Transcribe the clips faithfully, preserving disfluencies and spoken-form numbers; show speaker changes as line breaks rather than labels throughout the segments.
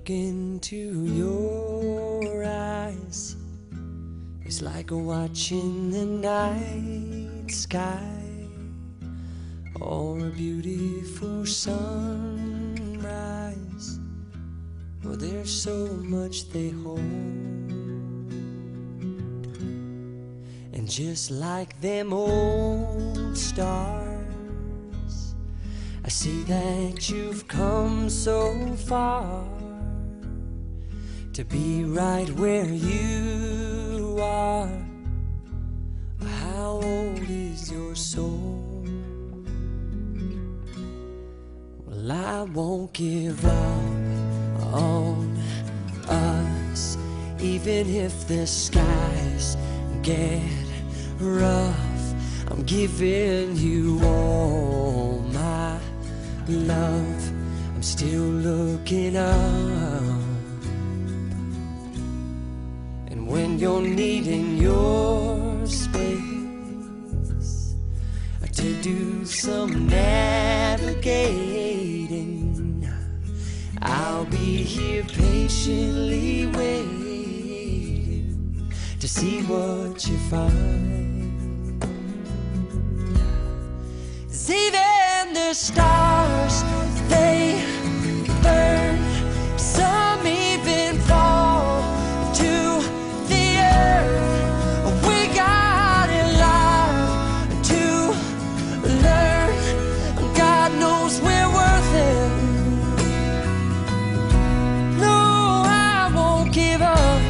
look into your eyes, it's like watching the night sky or a beautiful sunrise. Well, there's so much they hold, and just like them old stars, I see that you've come so far to be right where you are. How old is your soul? Well, I won't give up on us, even if the skies get rough. I'm giving you all my love. I'm still looking up, and when you're needing your space to do some navigating, I'll be here patiently waiting to see what you find. 'Cause even the stars, they burn, some even fall to the earth. We got in life to learn. God knows we're worth it. No, I won't give up.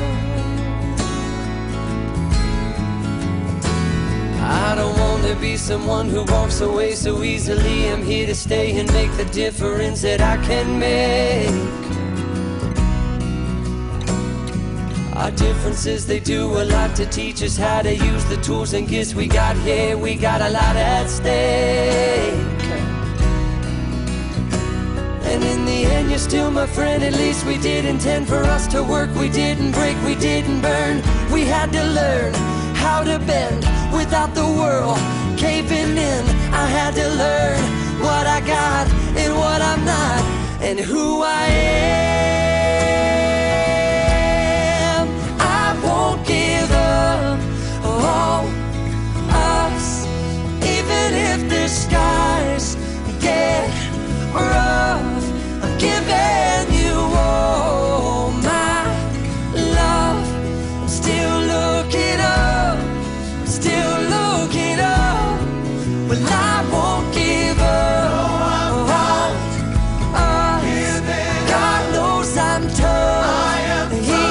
I don't want to be someone who walks away so easily. I'm here to stay and make the difference that I can make. Our differences, they do a lot to teach us how to use the tools and gifts we got here. We got a lot at stake, and in the end you're still my friend. At least we did intend for us to work. We didn't break, we didn't burn. We had to learn how to bend without the world caving in. I had to learn what I got and what I'm not, and who I am. I won't give up on us, even if the skies get rough. I'm giving you all my love. I'm still looking up, still looking up. Well, I won't give up on us. God knows I'm tough. He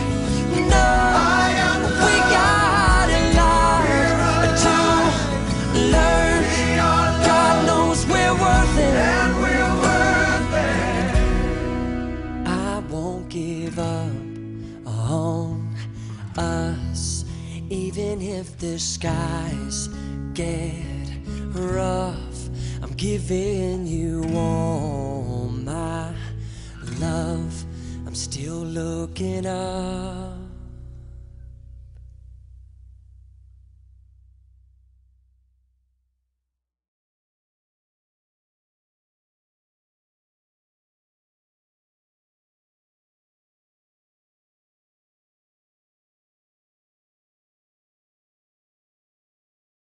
knows we got a lot to learn. God knows we're worth it. I won't give up on us, even if the skies get rough. I'm giving you all my love. I'm still looking up.